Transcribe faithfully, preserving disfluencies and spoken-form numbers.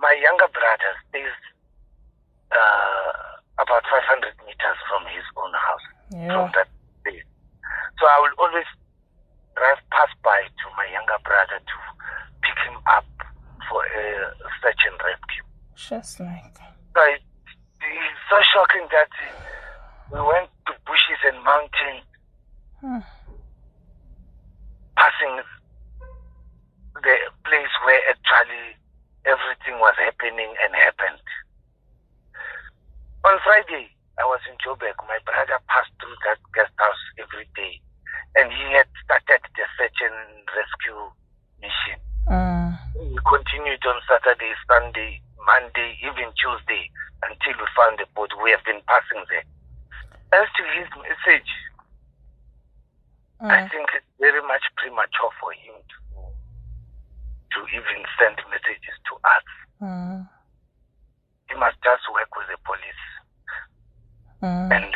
my younger brother stays uh, about five hundred meters from his own house, Yeah. from that place. So I will always drive past by to my younger brother to pick him up for a search and rescue. Just like. So it, it's so shocking that we went to bushes and mountains, Hmm. passing the place where actually everything was happening and happened. On Friday, I was in Joburg. My brother passed through that guest house every day, and he had started the search and rescue mission. Uh, We continued on Saturday, Sunday, Monday, even Tuesday, until we found the boat. We have been passing there. As to his message, I uh, think it's very much premature for him to to even send messages to us. uh, He must just work with the police uh, and